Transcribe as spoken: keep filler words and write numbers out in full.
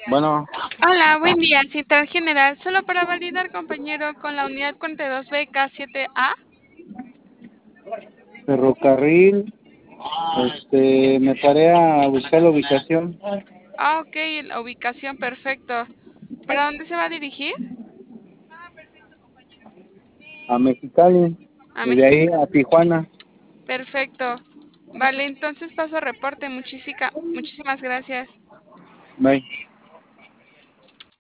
Bueno, Hola, buen día, Central General. Solo para validar, compañero, con la unidad cuarenta y dos B K siete A. ferrocarril, este, me paré a buscar la ubicación Ah, ok, la ubicación, perfecto. ¿Para dónde se va a dirigir? a Mexicali A y de México. ahí a Tijuana. Perfecto. Vale, entonces paso a reporte. Muchísica- muchísimas gracias. Bye.